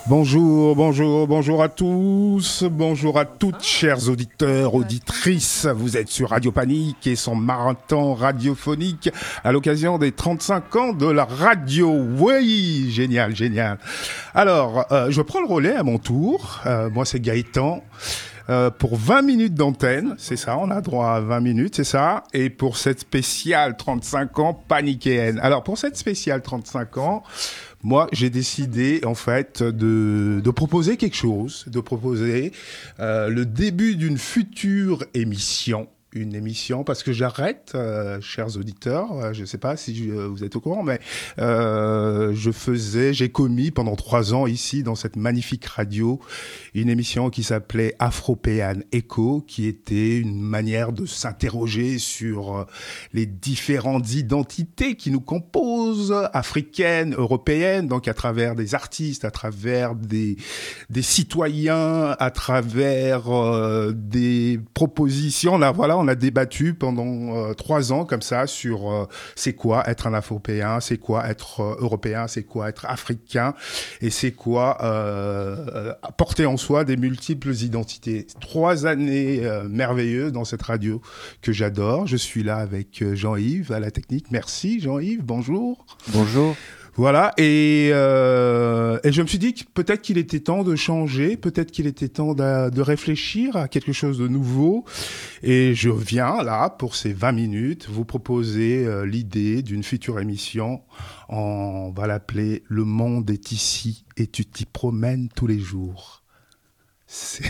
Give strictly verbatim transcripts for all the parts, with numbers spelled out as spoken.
Bonjour, bonjour, bonjour à tous, bonjour à toutes, chers auditeurs, auditrices. Vous êtes sur Radio Panique et son marathon radiophonique à l'occasion des trente-cinq ans de la radio. Oui, génial, génial. Alors, euh, je prends le relais à mon tour. Euh, moi, c'est Gaëtan. Euh, pour vingt minutes d'antenne, c'est ça, on a droit à vingt minutes, c'est ça. Et pour cette spéciale trente-cinq ans paniquéenne. Alors, pour cette spéciale trente-cinq ans, moi, j'ai décidé, en fait, de, de proposer quelque chose, de proposer euh, le début d'une future émission. Une émission, parce que j'arrête, euh, chers auditeurs, euh, je ne sais pas si je, vous êtes au courant, mais euh, je faisais, j'ai commis pendant trois ans ici, dans cette magnifique radio, une émission qui s'appelait Afropéan Echo, qui était une manière de s'interroger sur euh, les différentes identités qui nous composent, africaines, européennes, donc à travers des artistes, à travers des, des citoyens, à travers euh, des propositions, là, voilà, on a débattu pendant euh, trois ans comme ça sur euh, c'est quoi être un Afropéen, c'est quoi être euh, européen, c'est quoi être africain et c'est quoi euh, porter en soi des multiples identités. Trois années euh, merveilleuses dans cette radio que j'adore. Je suis là avec Jean-Yves à la technique. Merci Jean-Yves, bonjour. Bonjour. Voilà, et, euh, et je me suis dit que peut-être qu'il était temps de changer, peut-être qu'il était temps de, de réfléchir à quelque chose de nouveau. Et je viens là, pour ces vingt minutes, vous proposer euh, l'idée d'une future émission. On va l'appeler « Le monde est ici et tu t'y promènes tous les jours ». C'est,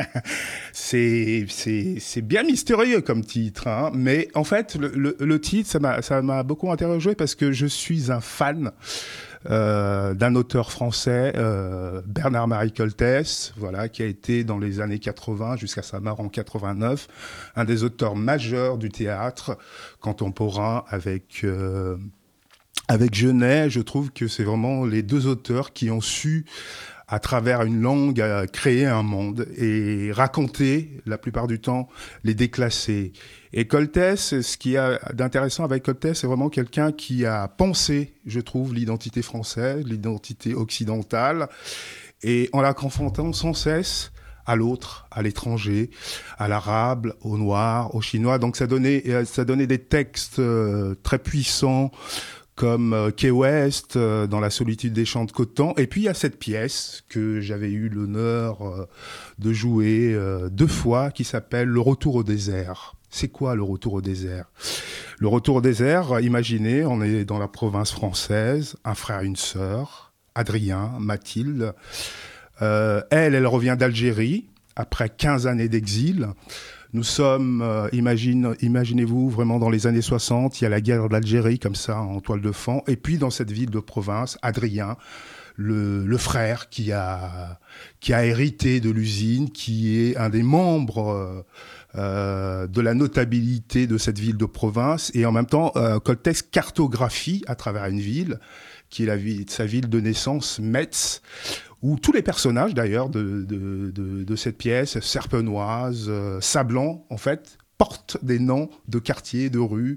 c'est, c'est, c'est bien mystérieux comme titre, hein, mais en fait, le, le, le titre, ça m'a, ça m'a beaucoup interrogé parce que je suis un fan euh, d'un auteur français, euh, Bernard-Marie Coltès, voilà, qui a été dans les années quatre-vingts jusqu'à sa mort en quatre-vingt-neuf, un des auteurs majeurs du théâtre contemporain avec... Euh, avec Genet. Je trouve que c'est vraiment les deux auteurs qui ont su à travers une langue, à créer un monde et raconter, la plupart du temps, les déclassés. Et Coltès, ce qu'il y a d'intéressant avec Coltès, c'est vraiment quelqu'un qui a pensé, je trouve, l'identité française, l'identité occidentale, et en la confrontant sans cesse à l'autre, à l'étranger, à l'arabe, au noir, au chinois. Donc ça donnait, ça donnait des textes euh, très puissants, comme euh, Key West, euh, dans La solitude des champs de coton. Et puis, il y a cette pièce que j'avais eu l'honneur euh, de jouer euh, deux fois, qui s'appelle « Le retour au désert ». C'est quoi le retour au désert ? Le retour au désert, imaginez, on est dans la province française, un frère, une sœur, Adrien, Mathilde. Euh, elle, elle revient d'Algérie, après quinze années d'exil. Nous sommes, euh, imagine, imaginez-vous, vraiment dans les années soixante, il y a la guerre d'Algérie, comme ça, en toile de fond. Et puis, dans cette ville de province, Adrien, le, le frère qui a, qui a hérité de l'usine, qui est un des membres euh, euh, de la notabilité de cette ville de province. Et en même temps, euh, Coltès cartographie à travers une ville, qui est la ville, sa ville de naissance, Metz, où tous les personnages, d'ailleurs, de, de, de, de cette pièce, Serpenoise, euh, Sablon, en fait, portent des noms de quartiers, de rues,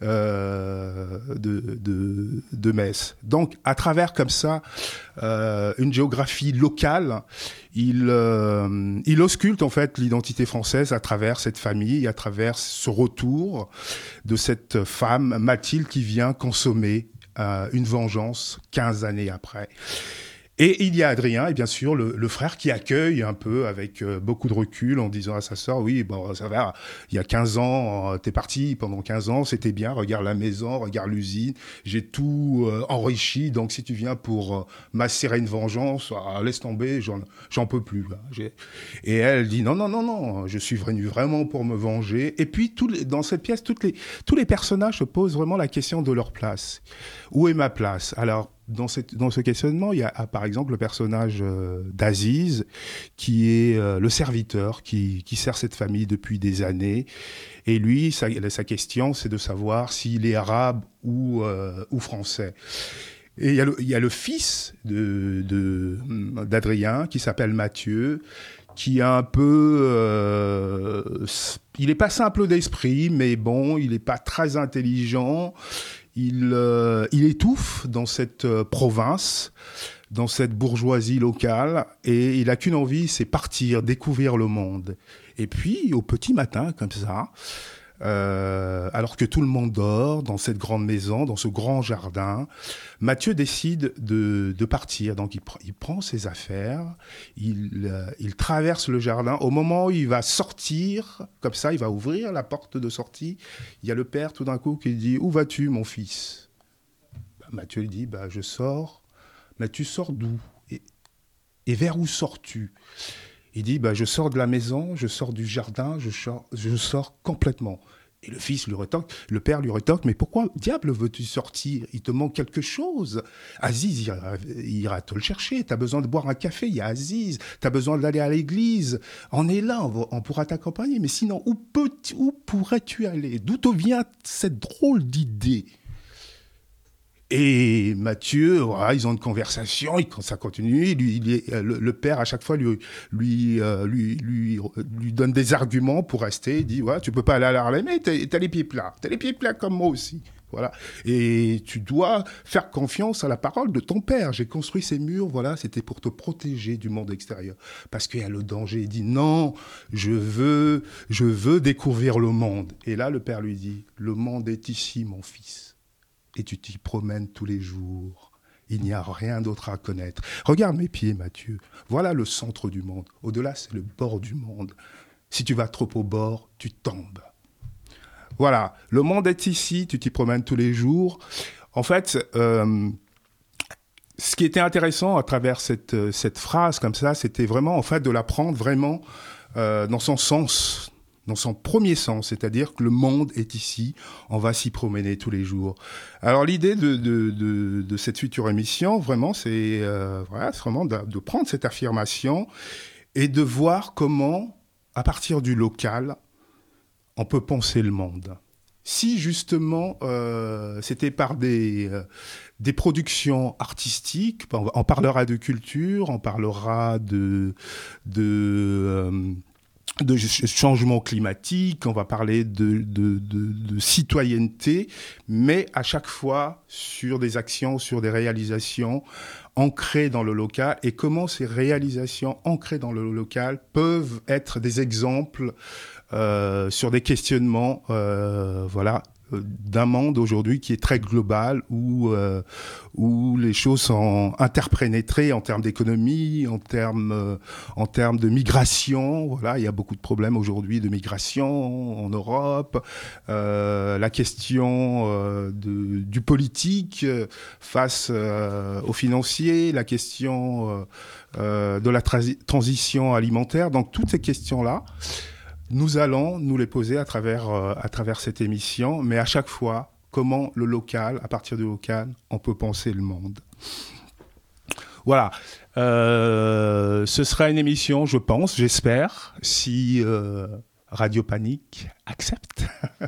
euh, de, de, de Metz. Donc, à travers, comme ça, euh, une géographie locale, il, euh, il ausculte, en fait, l'identité française à travers cette famille, à travers ce retour de cette femme, Mathilde, qui vient consommer euh, une vengeance quinze années après. Et il y a Adrien, et bien sûr, le, le frère qui accueille un peu avec euh, beaucoup de recul en disant à sa sœur, oui, bon, ça va, il y a quinze ans, euh, t'es parti pendant quinze ans, c'était bien, regarde la maison, regarde l'usine, j'ai tout euh, enrichi, donc si tu viens pour euh, macérer une vengeance, ah, laisse tomber, j'en, j'en peux plus. Là. J'ai... Et elle dit, non, non, non, non, je suis venu vraiment pour me venger. Et puis, tout les, dans cette pièce, toutes les, tous les personnages se posent vraiment la question de leur place. Où est ma place ? Alors, Dans, cette, dans ce questionnement, il y a par exemple le personnage euh, d'Aziz, qui est euh, le serviteur, qui, qui sert cette famille depuis des années. Et lui, sa, sa question, c'est de savoir s'il est arabe ou, euh, ou français. Et il y a le, il y a le fils de, de, d'Adrien, qui s'appelle Mathieu, qui est un peu... Euh, il n'est pas simple d'esprit, mais bon, il n'est pas très intelligent. Il, euh, il étouffe dans cette euh, province, dans cette bourgeoisie locale, et il n'a qu'une envie, c'est partir, découvrir le monde. Et puis, au petit matin, comme ça, euh, alors que tout le monde dort, dans cette grande maison, dans ce grand jardin, Mathieu décide de, de partir. Donc, il, pr- il prend ses affaires, il, euh, il traverse le jardin. Au moment où il va sortir, comme ça, il va ouvrir la porte de sortie, il y a le père, tout d'un coup, qui dit « Où vas-tu, mon fils ?» Bah, Mathieu lui dit bah, « Je sors. » « Mais tu sors d'où ? et, et vers où sors-tu » Il dit bah, « Je sors de la maison, je sors du jardin, je sors, je sors complètement. » Et le fils lui rétorque, le père lui rétorque « Mais pourquoi diable veux-tu sortir ? Il te manque quelque chose. Aziz ira, ira te le chercher. Tu as besoin de boire un café, il y a Aziz. Tu as besoin d'aller à l'église. On est là, on, va, on pourra t'accompagner. Mais sinon, où, peux, où pourrais-tu aller ? D'où te vient cette drôle d'idée ?» Et Mathieu, voilà, ils ont une conversation, il, ça continue. Lui, il est, le, le père, à chaque fois, lui, lui, euh, lui, lui, lui donne des arguments pour rester. Il dit ouais, tu peux pas aller à l'Harlem, mais t'as, t'as les pieds plats. T'as les pieds plats comme moi aussi. Voilà. Et tu dois faire confiance à la parole de ton père. J'ai construit ces murs, voilà, c'était pour te protéger du monde extérieur. Parce qu'il y a le danger. Il dit non, je veux, je veux découvrir le monde. Et là, le père lui dit le monde est ici, mon fils. Et tu t'y promènes tous les jours. Il n'y a rien d'autre à connaître. Regarde mes pieds, Mathieu. Voilà le centre du monde. Au-delà, c'est le bord du monde. Si tu vas trop au bord, tu tombes. Voilà, le monde est ici, tu t'y promènes tous les jours. En fait, euh, ce qui était intéressant à travers cette, cette phrase comme ça, c'était vraiment en fait de la prendre vraiment euh, dans son sens, dans son premier sens, c'est-à-dire que le monde est ici, on va s'y promener tous les jours. Alors l'idée de, de, de, de cette future émission, vraiment, c'est, euh, voilà, c'est vraiment de, de prendre cette affirmation et de voir comment, à partir du local, on peut penser le monde. Si justement euh, c'était par des, euh, des productions artistiques, on parlera de culture, on parlera de... de euh, de changement climatique, on va parler de, de, de, de citoyenneté, mais à chaque fois sur des actions, sur des réalisations ancrées dans le local, et comment ces réalisations ancrées dans le local peuvent être des exemples euh, sur des questionnements, euh, voilà, d'un monde aujourd'hui qui est très global, où, euh, où les choses sont interpénétrées en termes d'économie, en termes, euh, en termes de migration. Voilà, il y a beaucoup de problèmes aujourd'hui de migration en Europe. Euh, la question euh, de, du politique face euh, aux financiers, la question euh, euh, de la tra- transition alimentaire. Donc toutes ces questions-là, nous allons nous les poser à travers, euh, à travers cette émission, mais à chaque fois, comment le local, à partir du local, on peut penser le monde. Voilà. Euh, ce sera une émission, je pense, j'espère, si euh, Radio Panique accepte,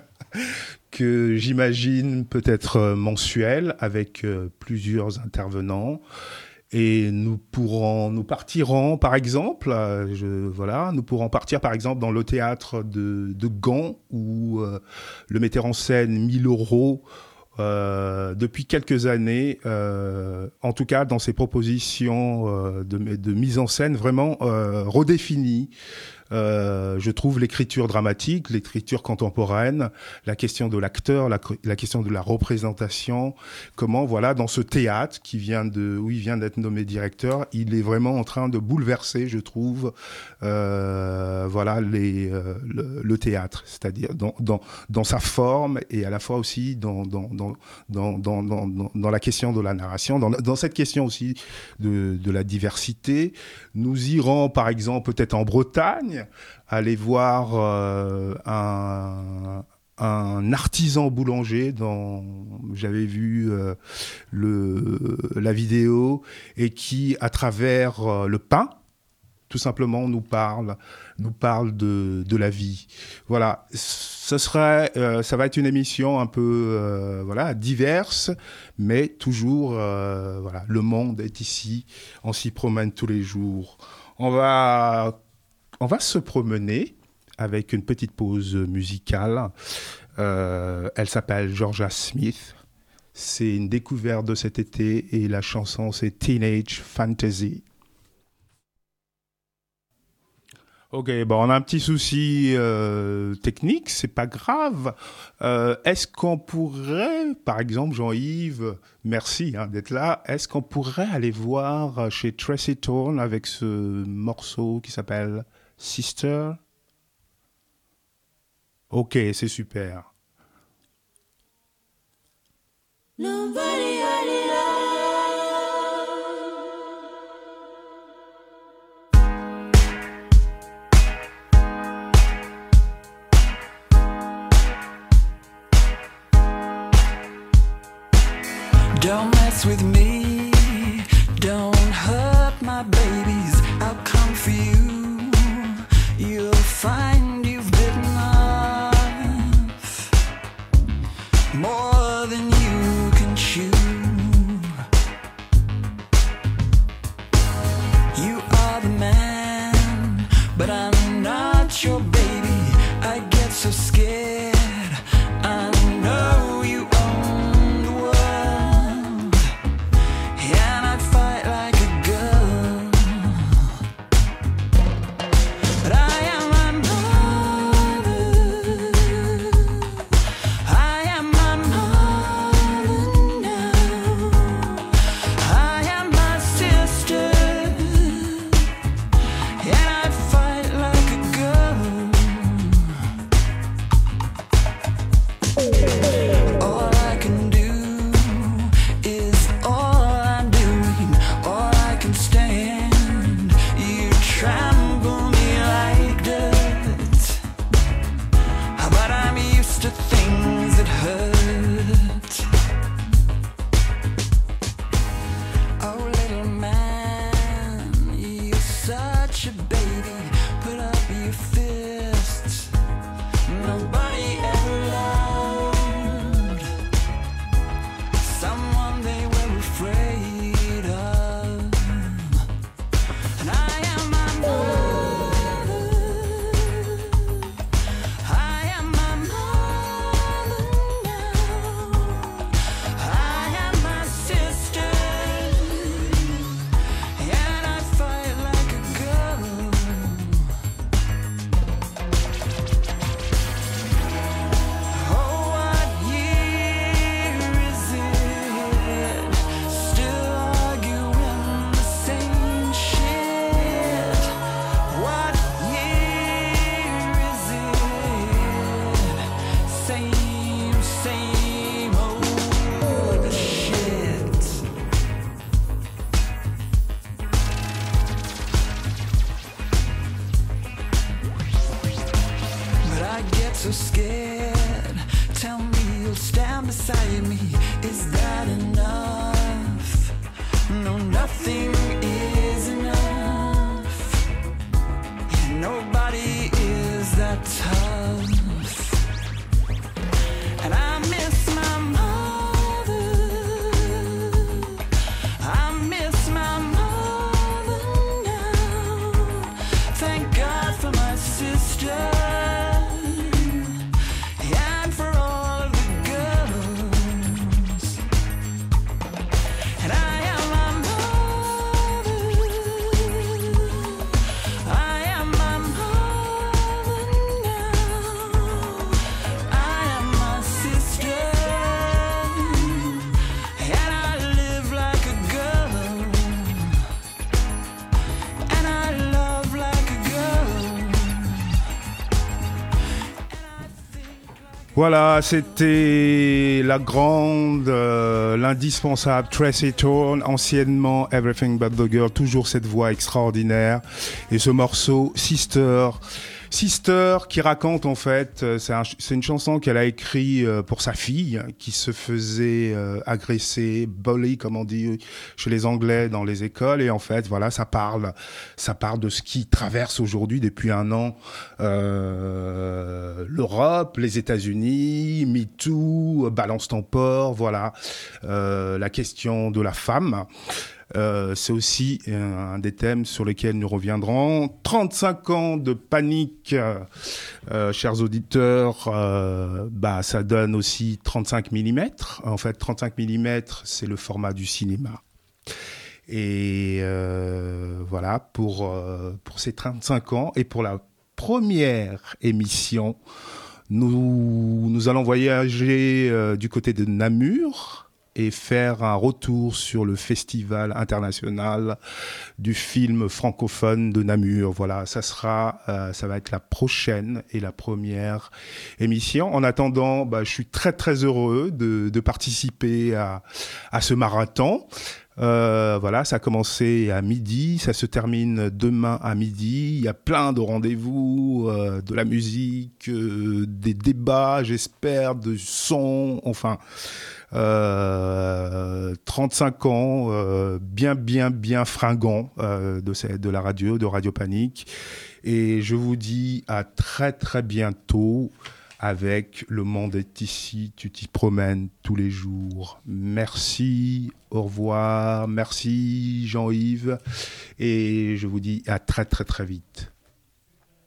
que j'imagine peut-être mensuelle, avec euh, plusieurs intervenants. Et nous pourrons, nous partirons, par exemple, euh, je, voilà, nous pourrons partir, par exemple, dans le théâtre de, de Gand, où euh, le metteur en scène Mille Euros, euh, depuis quelques années, euh, en tout cas dans ses propositions euh, de, de mise en scène, vraiment euh, redéfinit. Euh, je trouve l'écriture dramatique, l'écriture contemporaine, la question de l'acteur, la, la question de la représentation, comment, voilà, dans ce théâtre qui vient de, où il vient d'être nommé directeur, il est vraiment en train de bouleverser, je trouve, euh, voilà, les, euh, le, le théâtre, c'est-à-dire dans, dans, dans sa forme et à la fois aussi dans, dans, dans, dans, dans, dans, dans la question de la narration, dans, dans cette question aussi de, de la diversité. Nous irons, par exemple, peut-être en Bretagne, aller voir euh, un, un artisan boulanger dont j'avais vu euh, le, la vidéo et qui, à travers euh, le pain, tout simplement, nous parle, nous parle de, de la vie. Voilà, ce serait, euh, ça va être une émission un peu, euh, voilà, diverse, mais toujours, euh, voilà, le monde est ici, on s'y promène tous les jours. On va On va se promener avec une petite pause musicale. Euh, elle s'appelle Georgia Smith. C'est une découverte de cet été et la chanson c'est Teenage Fantasy. Ok, bon, on a un petit souci euh, technique, c'est pas grave. Euh, est-ce qu'on pourrait, par exemple, Jean-Yves, merci hein, d'être là, est-ce qu'on pourrait aller voir chez Tracy Thorn avec ce morceau qui s'appelle Sister? Ok, c'est super. Nobody had it Don't mess with me, don't hurt my babies, I'll come for you, you'll find you've bitten off more than you can chew. You are the man, but I'm not your baby, I get so scared, I know you own the world. So scared, tell me you'll stand beside me. Is that enough? No, nothing is enough. Yeah, nobody is that tough. And I miss my mother, I miss my mother now. Thank God for my sister. Voilà, c'était la grande, euh, l'indispensable Tracy Thorn, anciennement Everything But The Girl, toujours cette voix extraordinaire. Et ce morceau, Sister, Sister qui raconte en fait, c'est, un, c'est une chanson qu'elle a écrite pour sa fille qui se faisait euh, agresser, bully comme on dit chez les Anglais dans les écoles, et en fait voilà, ça parle, ça parle de ce qui traverse aujourd'hui depuis un an euh, l'Europe, les États-Unis, MeToo, Balance ton port, voilà, euh, la question de la femme. Euh, c'est aussi un, un des thèmes sur lesquels nous reviendrons. trente-cinq ans de panique, euh, chers auditeurs, euh, bah, ça donne aussi trente-cinq millimètres. En fait, trente-cinq millimètres, c'est le format du cinéma. Et euh, voilà, pour, euh, pour ces trente-cinq ans et pour la première émission, nous, nous allons voyager euh, du côté de Namur et faire un retour sur le Festival international du film francophone de Namur. Voilà, ça sera, euh, ça va être la prochaine et la première émission. En attendant, bah, je suis très très heureux de, de participer à, à ce marathon. Euh, voilà, ça a commencé à midi, ça se termine demain à midi. Il y a plein de rendez-vous, euh, de la musique, euh, des débats, j'espère, de son, enfin, euh, trente-cinq ans, euh, bien, bien, bien fringant euh, de, de la radio, de Radio Panique. Et je vous dis à très, très bientôt. Avec Le Monde est ici, tu t'y promènes tous les jours. Merci, au revoir, merci Jean-Yves, et je vous dis à très très très vite.